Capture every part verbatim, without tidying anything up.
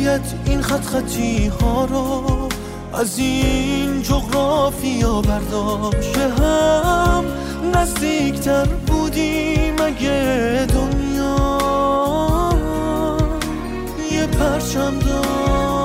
باید این خط خطی ها رو از این جغرافیا برداشت که هم نزدیکتر بودیم اگه دنیا یه پرچم داشت.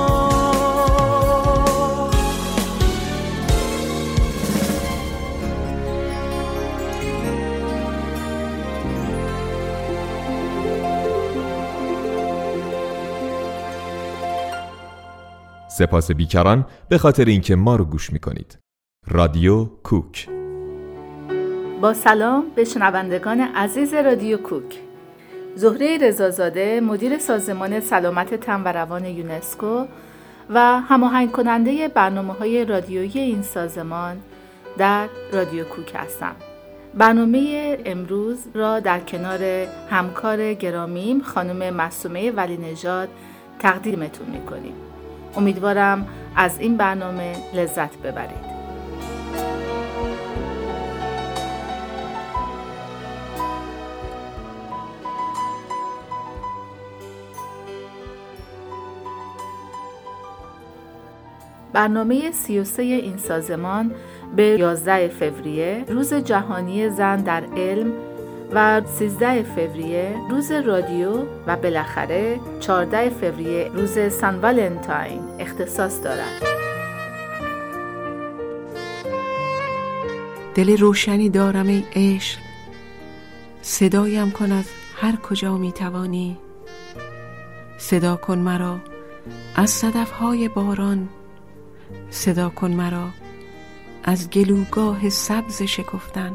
سپاس بیکران به خاطر اینکه ما رو گوش میکنید. رادیو کوک. با سلام به شنوندگان عزیز رادیو کوک. زهره رضازاده، مدیر سازمان سلامت تن و روان یونسکو و هماهنگ کننده برنامه‌های رادیویی این سازمان در رادیو کوک هستم. برنامه امروز را در کنار همکار گرامیم خانم معصومه ولی نژاد تقدیمتون میکنیم. امیدوارم از این برنامه لذت ببرید. برنامه سی و سه این سازمان به یازده فوریه روز جهانی زن در علم و سیزده فوریه روز رادیو و بالاخره چهارده فوریه روز سن والنتاین اختصاص دارد. دل روشنی دارم ای عشق، صدایم کن از هر کجا می توانی. صدا کن مرا از صدفهای باران، صدا کن مرا از گلوگاه سبز شکفتن.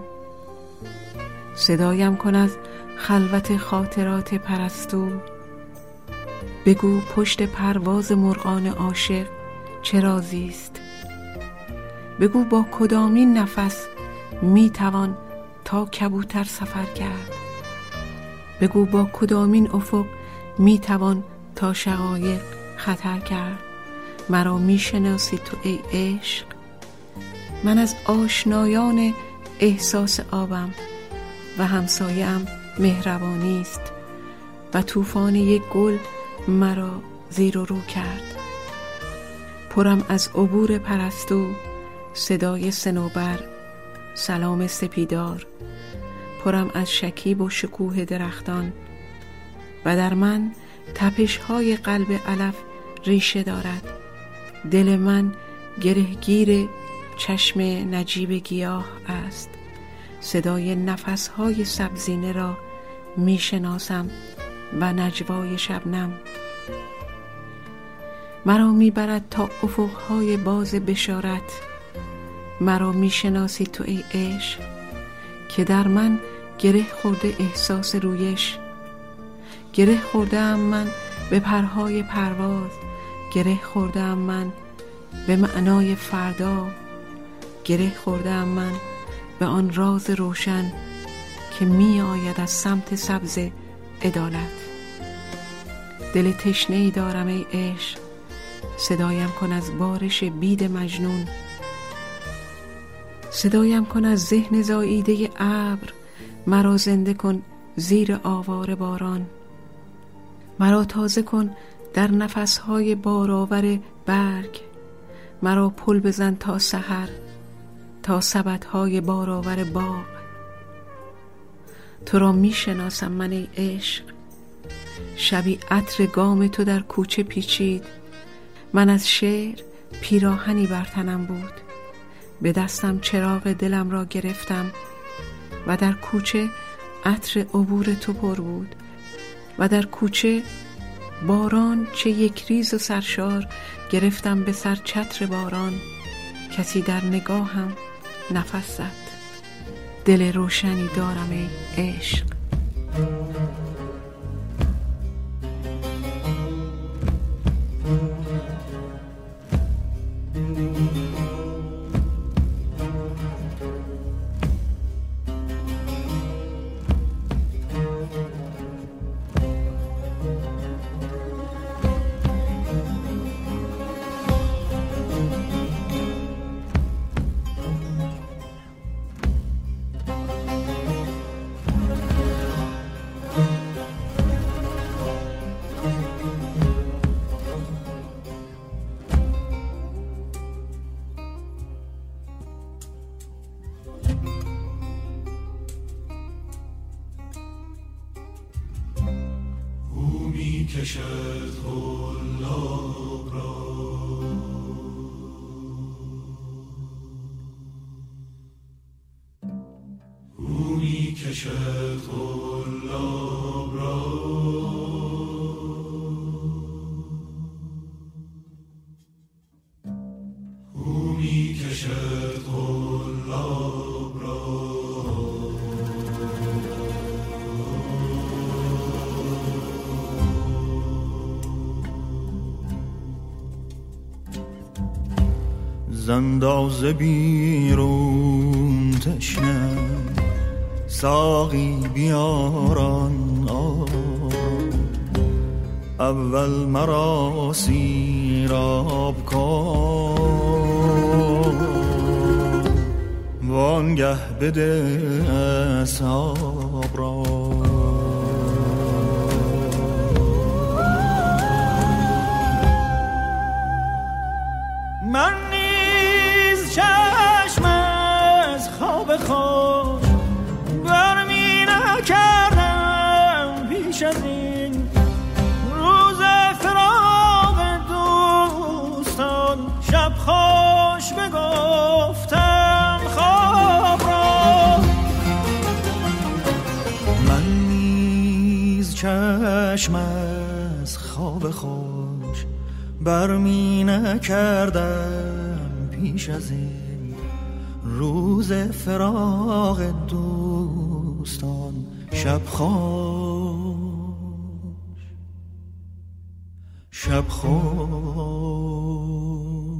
صدایم کن از خلوت خاطرات پرستو. بگو پشت پرواز مرغان عاشق چه رازی است. بگو با کدامین نفس می توان تا کبوتر سفر کرد. بگو با کدامین افق می توان تا شقایق خطر کرد. مرا می شناسی تو ای عشق؟ من از آشنایان احساس آبم و همسایه‌ام مهربانی است و طوفان یک گل مرا زیر و رو کرد. پرم از عبور پرستو، صدای صنوبر، سلام سپیدار. پرم از شکیب و شکوه درختان و در من تپش‌های قلب علف ریشه دارد. دل من گرهگیر چشم نجیب گیاه است. صدای نفسهای سبزینه را می شناسم و نجوای شبنم. مرا می برد تا افقهای باز بشارت. مرا می شناسی تو ای عشق که در من گره خورده احساس رویش. گره خوردم من به پرهای پرواز. گره خوردم من به معنای فردا. گره خوردم من به آن راز روشن که می آید از سمت سبز عدالت. دل تشنه‌ای دارم ای عشق، صدایم کن از بارش بید مجنون. صدایم کن از ذهن زاییده ابر. مرا زنده کن زیر آوار باران. مرا تازه کن در نفسهای بارآور برگ. مرا پل بزن تا سحر، تا سبدهای بارآور باغ. تو را می شناسم من ای عشق. شبی عطر گام تو در کوچه پیچید. من از شعر پیراهنی بر تنم بود. به دستم چراغ دلم را گرفتم و در کوچه عطر عبور تو پر بود. و در کوچه باران چه یک ریز و سرشار. گرفتم به سر چتر باران. کسی در نگاهم نفس زد. دل روشنی دارم ای عشق. میکشد قلاب را او میکشد قلاب را او میکشد قلاب را زنداز بیرون تشنه ساقی بیاران آرام اول مرا سیراب کن وانگه بده اصحاب را من چشم از خواب خوش برمی نکردم پیش از این روز فراق دوستان شب خوش بگفتم خواب را من نیز چشم از خواب خوش برمی نکردم پیش از این روز فراق دوستان شب خوش شب خوش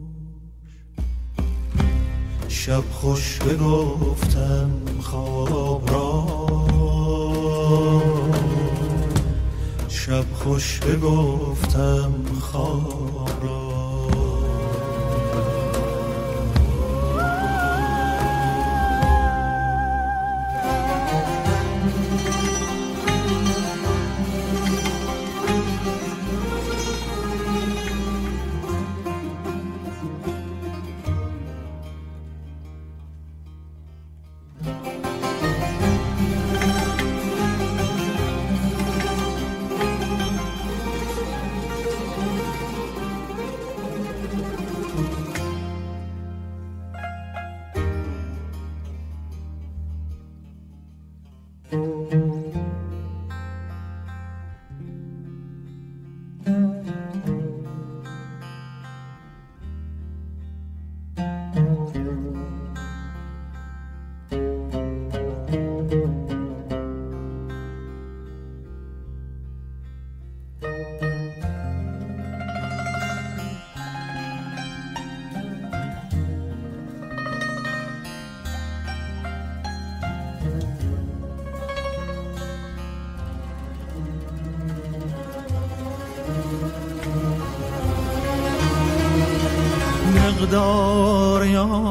شب خوش بگفتم خواب را شب خوش بگفتم خواب را مقدار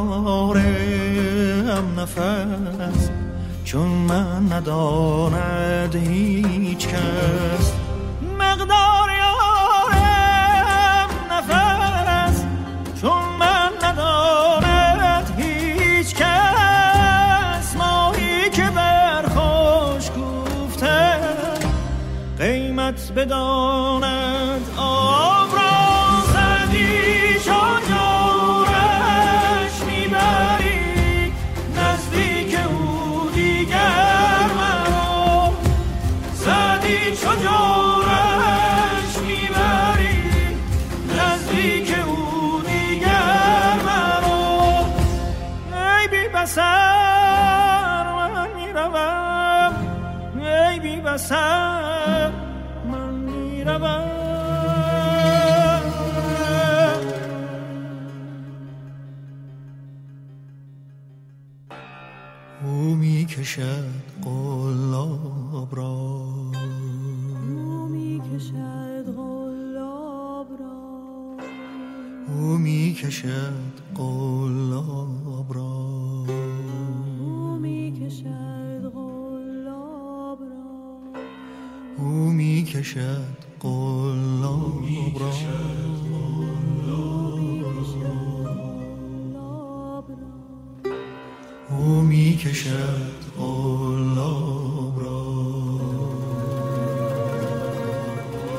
یارم نفس چون من نداند هیچ کس مقدار یارم نفس چون من نداند هیچ کس ماهی که بر خوش گفته قیمت بداند آب را زدی چون جورش میبری نزدیک او دیگر مرا ای بی بسر من میروم ای بی بسر من میروم او میکشد قلاب را او میکشد قلاب را او میکشد قلاب را او میکشد قلاب را او میکشد قلاب را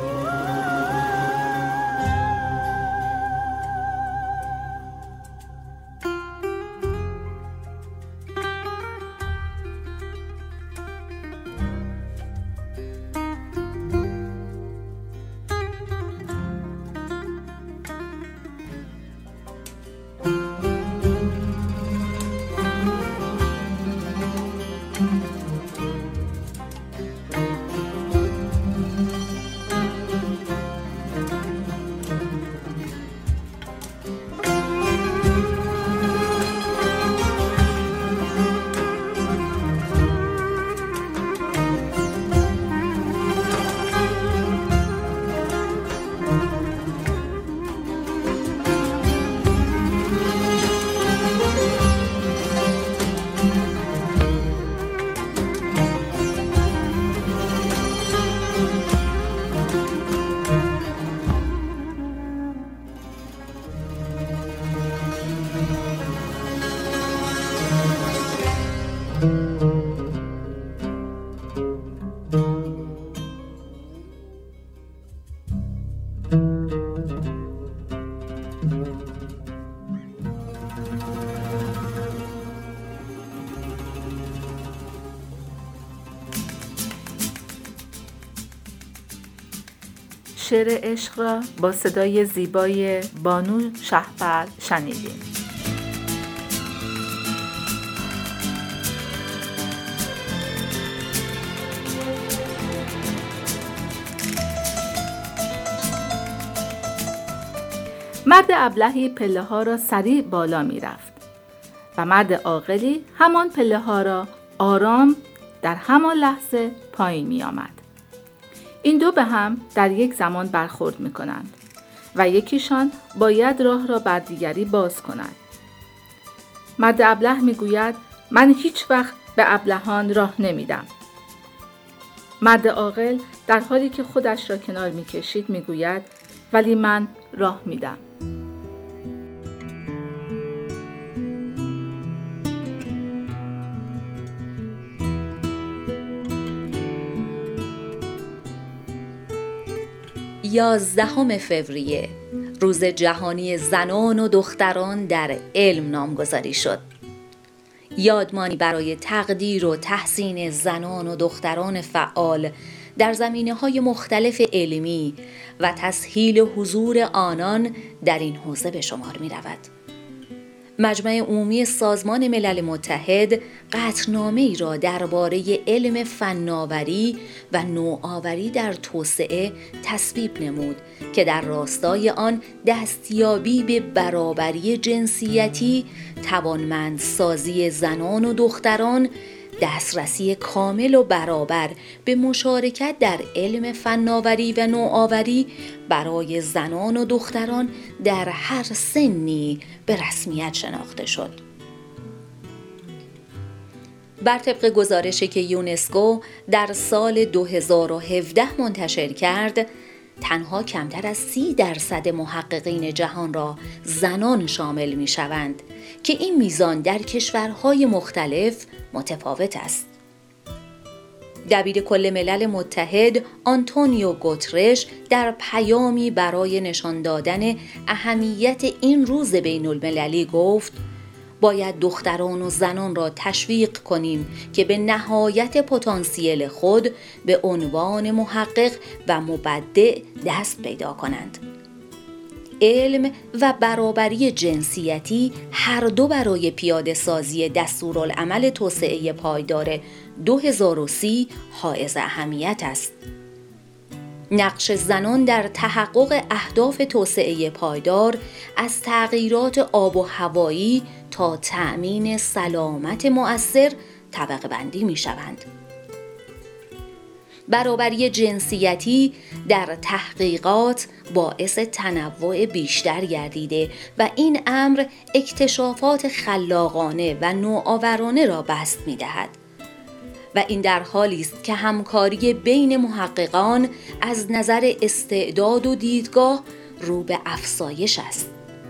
شعر عشق را با صدای زیبای بانو شهپر شنیدیم. مرد ابلهی پله ها را سریع بالا می رفت و مرد عاقلی همان پله ها را آرام در همان لحظه پایین می آمد. این دو به هم در یک زمان برخورد می کنند و یکیشان باید راه را بر دیگری باز کند. مرد ابله می گوید من هیچ وقت به ابلهان راه نمیدم. مرد عاقل در حالی که خودش را کنار می کشید می گوید ولی من راه میدم. یازدهم فوریه روز جهانی زنان و دختران در علم نامگذاری شد. یادمانی برای تقدیر و تحسین زنان و دختران فعال در زمینه‌های مختلف علمی و تسهیل حضور آنان در این حوزه به شمار می‌رود. مجمع عمومی سازمان ملل متحد قطعنامه‌ای را درباره علم فناوری و نوآوری در توسعه تصویب نمود که در راستای آن دستیابی به برابری جنسیتی، توانمندسازی زنان و دختران، دسترسی کامل و برابر به مشارکت در علم فناوری و نوآوری برای زنان و دختران در هر سنی به رسمیت شناخته شد. بر طبق گزارشی که یونسکو در سال دو هزار و هفده منتشر کرد، تنها کمتر از سی درصد محققین جهان را زنان شامل می شوند که این میزان در کشورهای مختلف متفاوت است. دبیر کل ملل متحد آنتونیو گوترش در پیامی برای نشان دادن اهمیت این روز بین المللی گفت باید دختران و زنان را تشویق کنیم که به نهایت پتانسیل خود به عنوان محقق و مبدع دست پیدا کنند. علم و برابری جنسیتی هر دو برای پیاده سازی دستورالعمل توسعه پایدار دو هزار و سی حائز اهمیت است. نقش زنان در تحقق اهداف توسعه پایدار از تغییرات آب و هوایی تا تأمین سلامت مؤثر طبقه بندی می شوند. برابری جنسیتی در تحقیقات باعث تنوع بیشتر گردیده و این امر اکتشافات خلاقانه و نوآورانه را بسط می دهد. و این در حالی است که همکاری بین محققان از نظر استعداد و دیدگاه رو به افزایش است.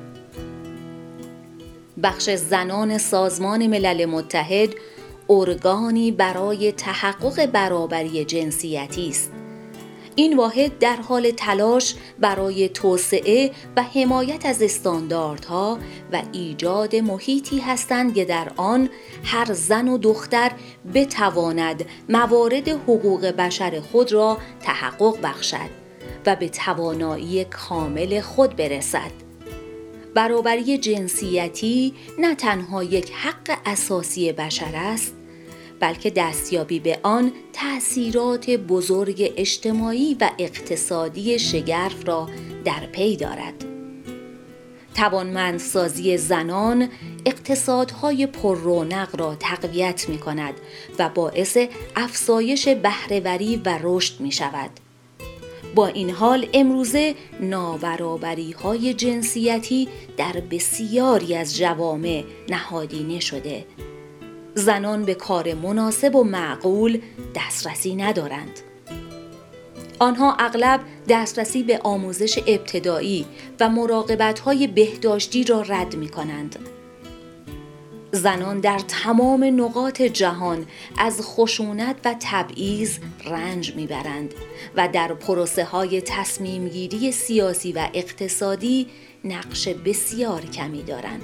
بخش زنان سازمان ملل متحد ارگانی برای تحقق برابری جنسیتی است. این واحد در حال تلاش برای توسعه و حمایت از استانداردها و ایجاد محیطی هستند که در آن هر زن و دختر بتواند موارد حقوق بشر خود را تحقق بخشد و به توانایی کامل خود برسد. برابری جنسیتی نه تنها یک حق اساسی بشر است، بلکه دستیابی به آن تأثیرات بزرگ اجتماعی و اقتصادی شگرف را در پی دارد. توانمندسازی زنان اقتصادهای پررونق را تقویت می کند و باعث افزایش بهره‌وری و رشد می شود. با این حال امروزه نابرابری‌های جنسیتی در بسیاری از جوامع نهادینه شده. زنان به کار مناسب و معقول دسترسی ندارند. آنها اغلب دسترسی به آموزش ابتدایی و مراقبت‌های بهداشتی را رد می‌کنند. زنان در تمام نقاط جهان از خشونت و تبعیض رنج می‌برند و در پروسه‌های تصمیم‌گیری سیاسی و اقتصادی نقش بسیار کمی دارند.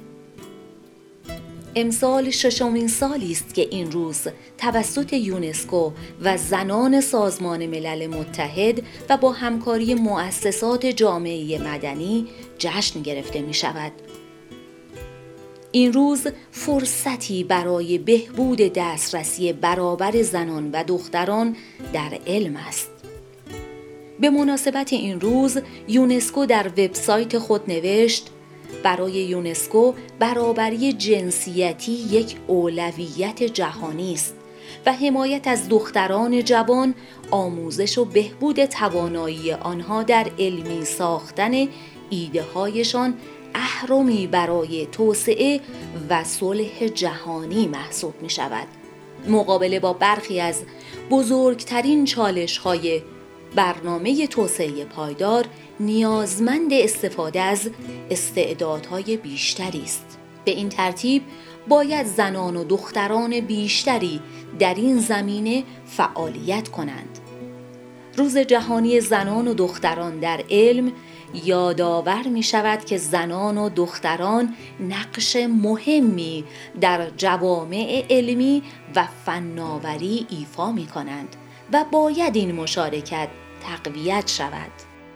امسال ششمین سالی است که این روز توسط یونسکو و زنان سازمان ملل متحد و با همکاری مؤسسات جامعه مدنی جشن گرفته می شود. این روز فرصتی برای بهبود دسترسی برابر زنان و دختران در علم است. به مناسبت این روز یونسکو در وبسایت خود نوشت: برای یونسکو برابری جنسیتی یک اولویت جهانی است و حمایت از دختران جوان، آموزش و بهبود توانایی آنها در علمی ساختن ایده هایشان اهرمی برای توسعه و صلح جهانی محسوب می شود. مقابله با برخی از بزرگترین چالش های برنامه توسعه پایدار نیازمند استفاده از استعدادهای بیشتری است. به این ترتیب باید زنان و دختران بیشتری در این زمینه فعالیت کنند. روز جهانی زنان و دختران در علم یادآور می شود که زنان و دختران نقش مهمی در جوامع علمی و فناوری ایفا می کنند و باید این مشارکت تقویت شود.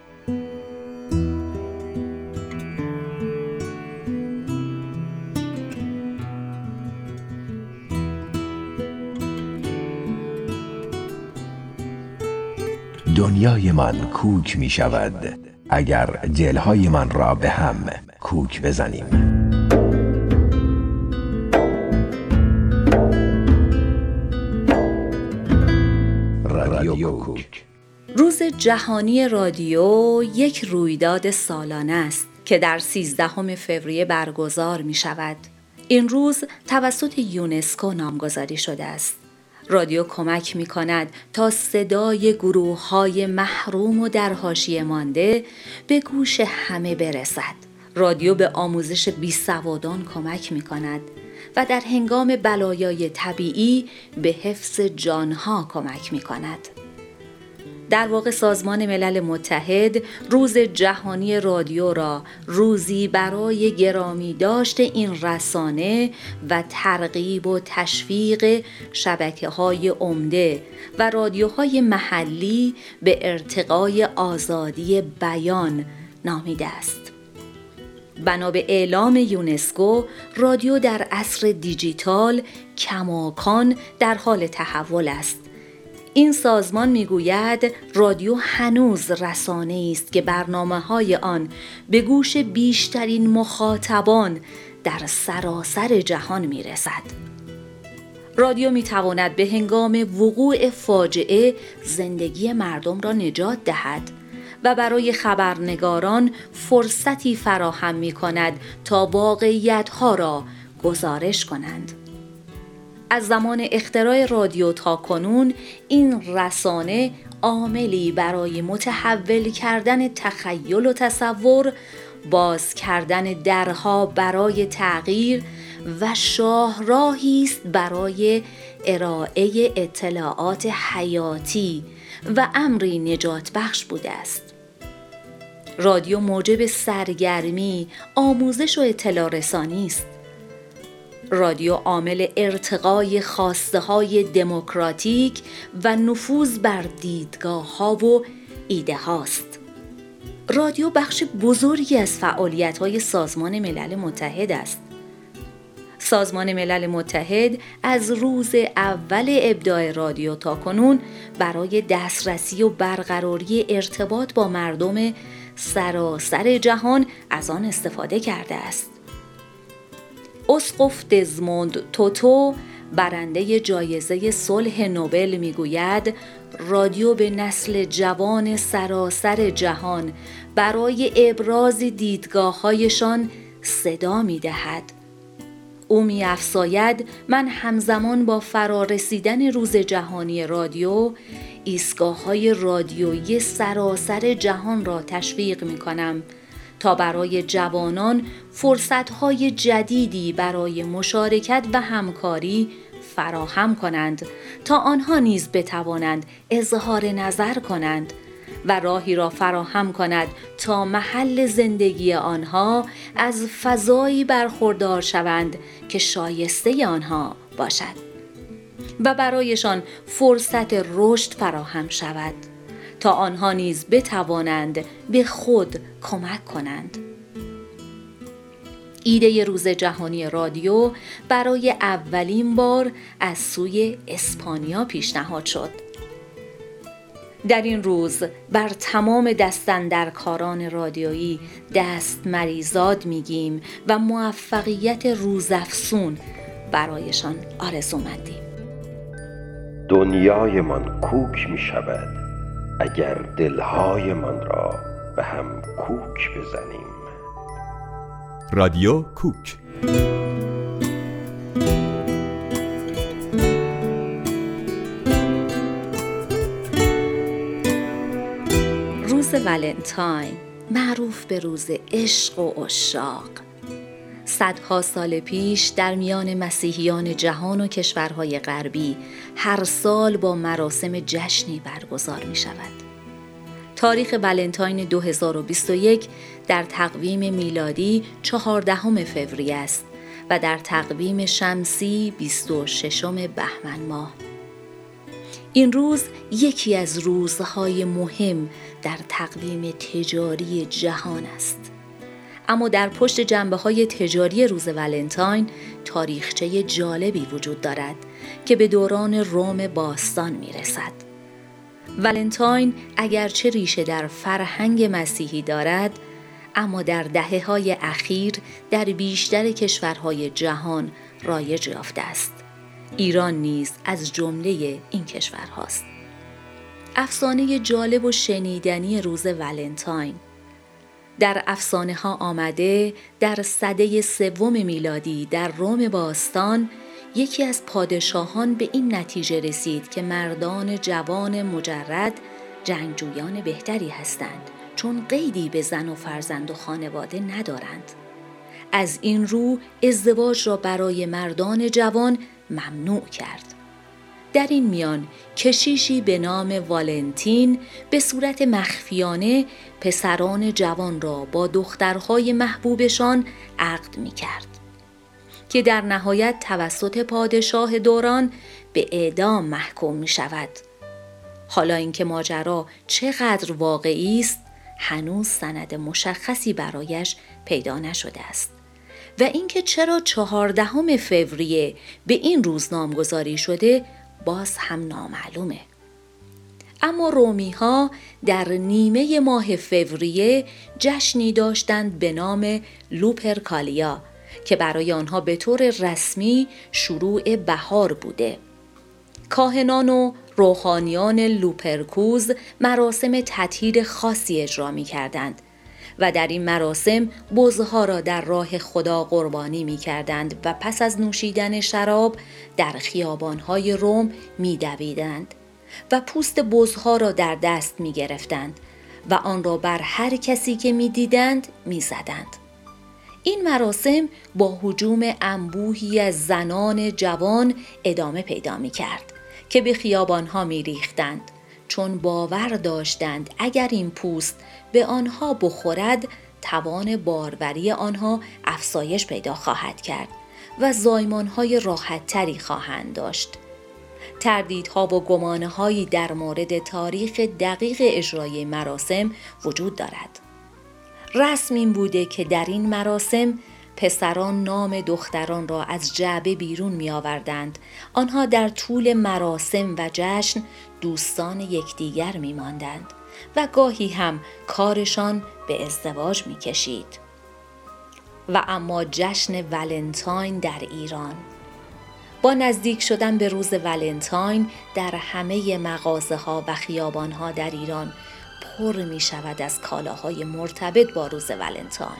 دنیای من کوک می شود اگر دلهای من را به هم کوک بزنیم. رادیو کوک. روز جهانی رادیو یک رویداد سالانه است که در سیزدهم فوریه برگزار می شود. این روز توسط یونسکو نامگذاری شده است. رادیو کمک می کند تا صدای گروه های محروم و در حاشیه مانده به گوش همه برسد. رادیو به آموزش بیسوادان کمک می کند و در هنگام بلایای طبیعی به حفظ جانها کمک می کند. در واقع سازمان ملل متحد روز جهانی رادیو را روزی برای گرامی داشت این رسانه و ترغیب و تشویق شبکه‌های عمده و رادیوهای محلی به ارتقای آزادی بیان نامیده است. بنا به اعلام یونسکو، رادیو در عصر دیجیتال کماکان در حال تحول است. این سازمان میگوید رادیو هنوز رسانه‌ای است که برنامه‌های آن به گوش بیشترین مخاطبان در سراسر جهان میرسد. رادیو میتواند به هنگام وقوع فاجعه زندگی مردم را نجات دهد و برای خبرنگاران فرصتی فراهم می‌کند تا واقعیت‌ها را گزارش کنند. از زمان اختراع رادیو تا کنون این رسانه عاملی برای متحول کردن تخیل و تصور، باز کردن درها برای تغییر و شاهراهی است برای ارائه اطلاعات حیاتی و امری نجات بخش بوده است. رادیو موجب سرگرمی، آموزش و اطلاع رسانی است. رادیو عامل ارتقای خواسته‌های دموکراتیک و نفوذ بر دیدگاه‌ها و ایده هاست. رادیو بخش بزرگی از فعالیت‌های سازمان ملل متحد است. سازمان ملل متحد از روز اول ابداع رادیو تا کنون برای دسترسی و برقراری ارتباط با مردم سراسر جهان از آن استفاده کرده است. اسقف دزموند توتو، برنده جایزه صلح نوبل، میگوید رادیو به نسل جوان سراسر جهان برای ابراز دیدگاه‌هایشان صدا می‌دهد. او می‌افزاید من همزمان با فرارسیدن روز جهانی رادیو ایستگاه‌های رادیویی سراسر جهان را تشویق می‌کنم تا برای جوانان فرصت‌های جدیدی برای مشارکت و همکاری فراهم کنند تا آنها نیز بتوانند اظهار نظر کنند و راهی را فراهم کند تا محل زندگی آنها از فضایی برخوردار شوند که شایسته آنها باشد و برایشان فرصت رشد فراهم شود تا آنها نیز بتوانند به خود کمک کنند. ایده روز جهانی رادیو برای اولین بار از سوی اسپانیا پیشنهاد شد. در این روز بر تمام دستاندرکاران رادیویی دست مریزاد میگیم و موفقیت روزافزون برایشان آرزومندیم. دنیایمان کوک می شود اگر دلهایمان را به هم کوک بزنیم. رادیو کوک. روز ولنتاین معروف به روز عشق و عشاق. صدها سال پیش در میان مسیحیان جهان و کشورهای غربی هر سال با مراسم جشنی برگزار می شود. تاریخ ولنتاین دو هزار و بیست و یک در تقویم میلادی چهاردهم فوریه است و در تقویم شمسی بیست و ششم بهمن ماه. این روز یکی از روزهای مهم در تقویم تجاری جهان است. اما در پشت جنبه‌های تجاری روز ولنتاین تاریخچه جالبی وجود دارد که به دوران روم باستان می‌رسد. ولنتاین اگرچه ریشه در فرهنگ مسیحی دارد، اما در دهه‌های اخیر در بیشتر کشورهای جهان رایج یافته است. ایران نیز از جمله این کشورهاست. افسانه جالب و شنیدنی روز ولنتاین. در افسانه ها آمده در سده سوم میلادی در روم باستان یکی از پادشاهان به این نتیجه رسید که مردان جوان مجرد جنگجویان بهتری هستند، چون قیدی به زن و فرزند و خانواده ندارند. از این رو ازدواج را برای مردان جوان ممنوع کرد. در این میان کشیشی به نام والنتین به صورت مخفیانه پسران جوان را با دخترهای محبوبشان عقد می کرد که در نهایت توسط پادشاه دوران به اعدام محکوم می شود. حالا اینکه ماجرا چقدر واقعی است هنوز سند مشخصی برایش پیدا نشده است و اینکه چرا چهاردهم فوریه به این روز نامگذاری شده باز هم نامعلومه. اما رومی ها در نیمه ماه فوریه جشنی داشتند به نام لوپرکالیا که برای آنها به طور رسمی شروع بهار بوده. کاهنان و روحانیان لوپرکوز مراسم تطهیر خاصی اجرا می کردند و در این مراسم بزها را در راه خدا قربانی می کردند و پس از نوشیدن شراب در خیابانهای روم می دویدند و پوست بزها را در دست می گرفتند و آن را بر هر کسی که می دیدند می زدند. این مراسم با هجوم انبوهی از زنان جوان ادامه پیدا می کرد که به خیابانها می ریختند، چون باور داشتند اگر این پوست به آنها بخورد توان باروری آنها افزایش پیدا خواهد کرد و زایمانهای راحت تری خواهند داشت. تردیدها و گمانه‌هایی در مورد تاریخ دقیق اجرای مراسم وجود دارد. رسم این بوده که در این مراسم پسران نام دختران را از جعبه بیرون می آوردند. آنها در طول مراسم و جشن دوستان یکدیگر می ماندند و گاهی هم کارشان به ازدواج می کشید. و اما جشن ولنتاین در ایران. با نزدیک شدن به روز ولنتاین در همه مغازه ها و خیابان ها در ایران پر می شود از کالاهای مرتبط با روز ولنتاین.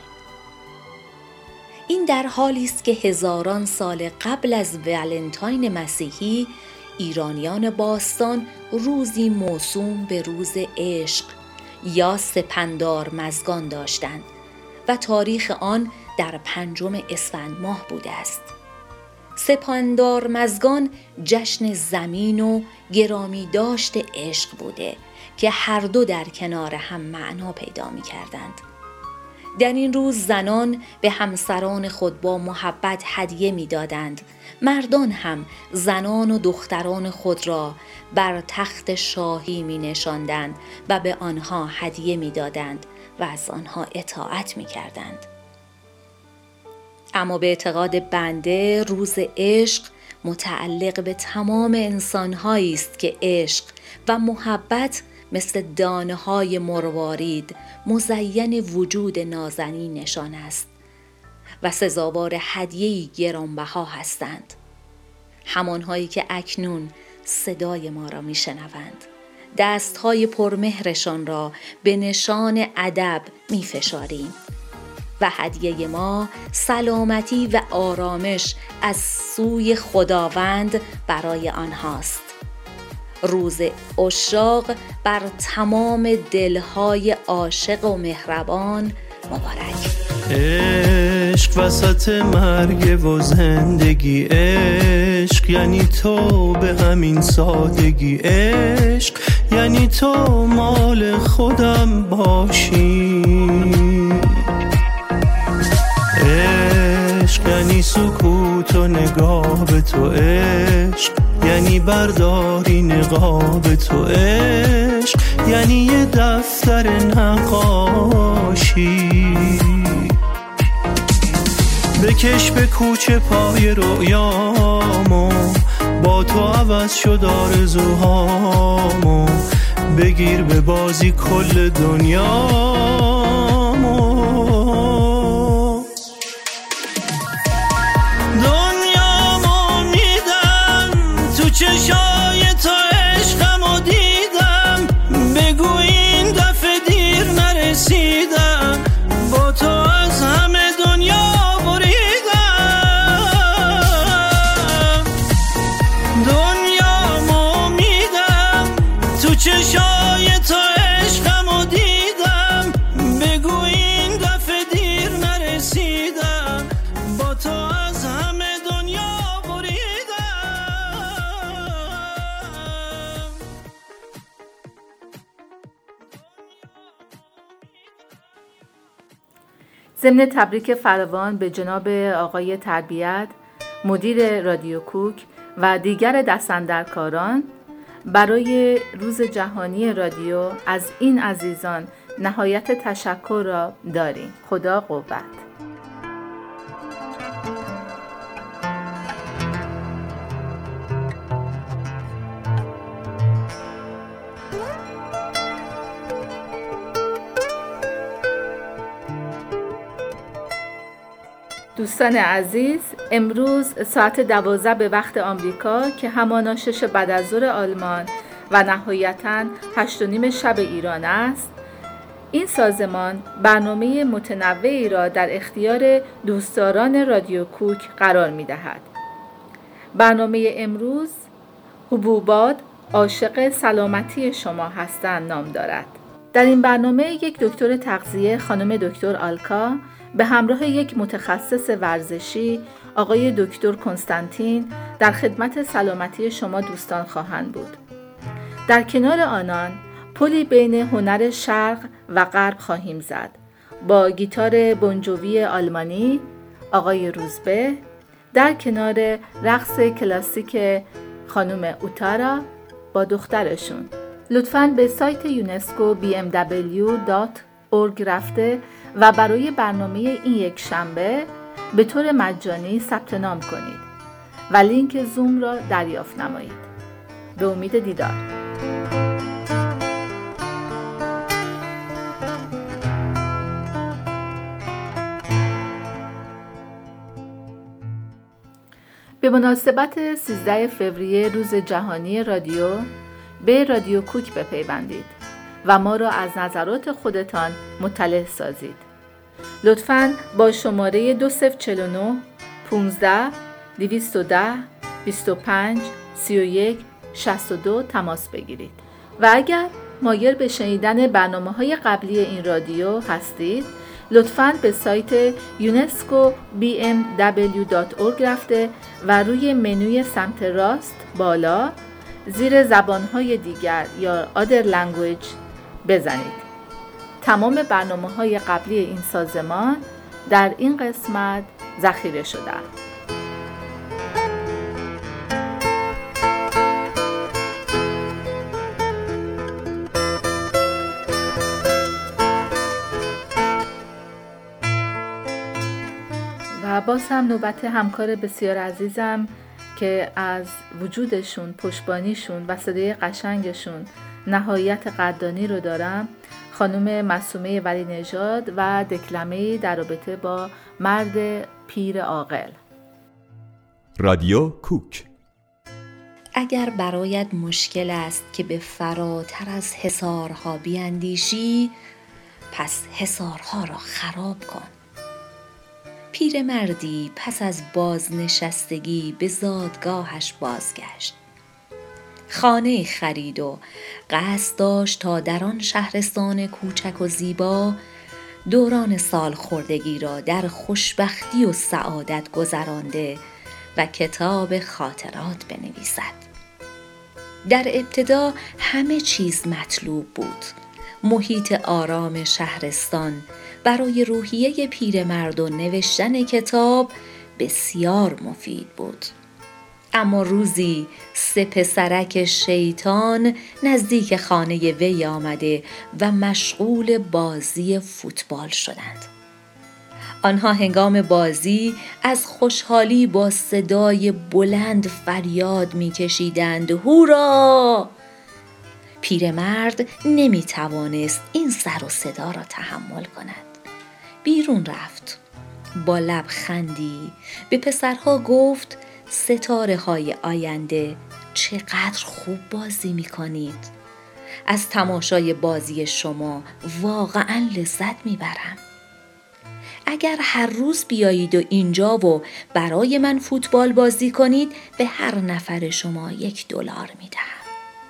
این در حالی است که هزاران سال قبل از ولنتاین مسیحی ایرانیان باستان روزی موسوم به روز عشق یا سپندار مزگان داشتند و تاریخ آن در پنجم اسفند ماه بوده است. سپندار مزگان جشن زمین و گرامی داشت عشق بوده که هر دو در کنار هم معنا پیدا می کردند. در این روز زنان به همسران خود با محبت هدیه می دادند. مردان هم زنان و دختران خود را بر تخت شاهی می نشاندند و به آنها هدیه می دادند و از آنها اطاعت می کردند. اما به اعتقاد بنده روز عشق متعلق به تمام انسان‌هایی است که عشق و محبت مثل دانه‌های مروارید مزین وجود نازنینشان است و سزاوار هدیه‌ای گرانبها هستند. همانهایی که اکنون صدای ما را میشنوند، دستهای پرمهرشان را به نشان ادب میفشاریم و هدیه ما سلامتی و آرامش از سوی خداوند برای آنهاست. روز عشاق بر تمام دلهای عاشق و مهربان مبارک. عشق وسط مرگ و زندگی، عشق یعنی تو به همین سادگی، عشق یعنی تو مال خودم باشی، عشق یعنی سکوت و نگاه به تو، عشق یعنی برداری نقاب تو، عشق یعنی یه دفتر نقاشی. بکش به کوچه پای رویامو، با تو عوض شد آرزوهامو، بگیر به بازی کل دنیامو. دنیامو میدم تو چشای تو، عشقمو دیدم، بگو این دفعه دیر نرسیدم، با تو از همه دنیا چشای تو، عشقمو دیدم، بگو این دفعه دیر نرسیدم، با تو از همه دنیا بریدم. ضمن تبریک فراوان به جناب آقای تربیت، مدیر رادیو کوک و دیگر دستاندرکاران برای روز جهانی رادیو از این عزیزان نهایت تشکر را داریم. خدا قوت. دوستان عزیز، امروز ساعت دوازده به وقت آمریکا که همانا شش بعد از ظهر آلمان و نهایتاً هشت و نیم شب ایران است، این سازمان برنامه متنوعی را در اختیار دوستداران رادیو کوک قرار می دهد. برنامه امروز حبوبات عاشق سلامتی شما هستند نام دارد. در این برنامه یک دکتر تغذیه خانم دکتر آلکا به همراه یک متخصص ورزشی آقای دکتر کنستانتین در خدمت سلامتی شما دوستان خواهند بود. در کنار آنان پلی بین هنر شرق و غرب خواهیم زد با گیتار بونجوی آلمانی آقای روزبه در کنار رقص کلاسیک خانم اوتارا با دخترشون. لطفاً به سایت یونسکو بی ام دبلیو دات اورگ رفته و برای برنامه این یک شنبه به طور مجانی ثبت نام کنید و لینک زوم را دریافت نمایید. به امید دیدار. به مناسبت سیزده فوریه روز جهانی رادیو به رادیو کوک بپیوندید و ما را از نظرات خودتان مطلع سازید. لطفاً با شماره دو صفر چهل و نه پانزده دویست و ده بیست و پنج سی و یک شصت و دو تماس بگیرید. و اگر مایل به شنیدن برنامه‌های قبلی این رادیو هستید، لطفاً به سایت یونسکو بی ام دبلیو دات اورگ رفته و روی منوی سمت راست بالا زیر زبان‌های دیگر یا other language بزنید. تمام برنامه‌های قبلی این سازمان در این قسمت ذخیره شده‌اند. و باز هم نوبت همکار بسیار عزیزم که از وجودشون، پشتبانیشون و صدای قشنگشون نهایت قدردانی رو دارم، خانم معصومه ولی نژاد و دکلمه‌ای در رابطه با مرد پیر عاقل. رادیو کوک. اگر برایت مشکل است که به فراتر از حصارها بیاندیشی، پس حصارها را خراب کن. پیرمردی پس از بازنشستگی به زادگاهش بازگشت. خانه خرید و قصد داشت تا در آن شهرستان کوچک و زیبا دوران سالخوردگی را در خوشبختی و سعادت گذرانده و کتاب خاطرات بنویسد. در ابتدا همه چیز مطلوب بود. محیط آرام شهرستان برای روحیه پیرمرد و نوشتن کتاب بسیار مفید بود. اما روزی سه پسرک شیطان نزدیک خانه وی آمده و مشغول بازی فوتبال شدند. آنها هنگام بازی از خوشحالی با صدای بلند فریاد می‌کشیدند: هورا! پیرمرد نمی‌توانست این سر و صدا را تحمل کند. بیرون رفت. با لبخندی به پسرها گفت: ستاره های آینده چقدر خوب بازی می کنید. از تماشای بازی شما واقعا لذت می برم. اگر هر روز بیایید و اینجا و برای من فوتبال بازی کنید، به هر نفر شما یک دلار می دهم.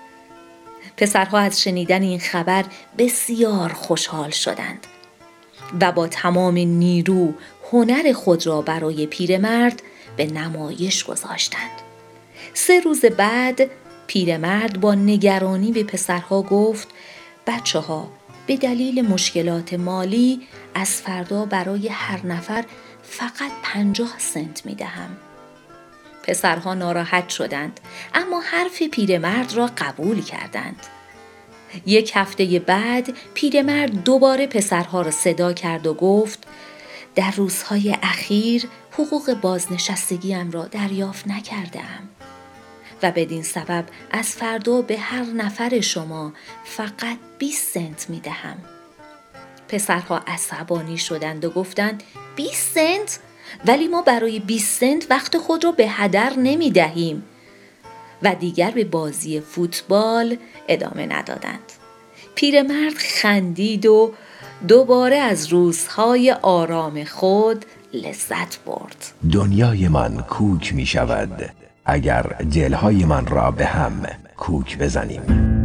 پسرها از شنیدن این خبر بسیار خوشحال شدند و با تمام نیرو هنر خود را برای پیرمرد به نمایش گذاشتند. سه روز بعد پیرمرد با نگرانی به پسرها گفت: بچه ها، به دلیل مشکلات مالی از فردا برای هر نفر فقط پنجاه سنت می دهم. پسرها ناراحت شدند، اما حرف پیرمرد را قبول کردند. یک هفته بعد پیرمرد دوباره پسرها را صدا کرد و گفت: در روزهای اخیر حقوق بازنشستگیم را دریافت نکردم و بدین سبب از فردا به هر نفر شما فقط بیست سنت می دهم. پسرها عصبانی شدند و گفتند: بیست سنت؟ ولی ما برای بیست سنت وقت خود را به هدر نمی دهیم. و دیگر به بازی فوتبال ادامه ندادند. پیرمرد خندید و دوباره از روزهای آرام خود لذت برد. دنیای من کوک می شود اگر دلهای من را به هم کوک بزنیم.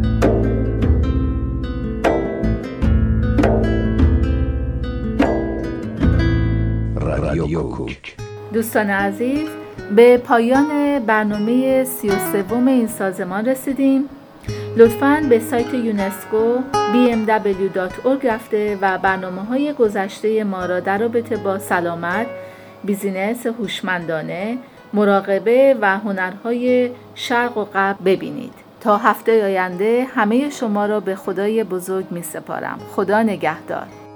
رادیو کوک. دوستان عزیز، به پایان برنامه سی و سوم این سازمان رسیدیم. لطفاً به سایت یونسکو بی ام دبلیو دات اورگ رفته و برنامه‌های گذشته ما را در رابطه با سلامت، بیزینس هوشمندانه، مراقبه و هنرهای شرق و غرب ببینید. تا هفته آینده همه شما را به خدای بزرگ می سپارم. خدا نگهدار.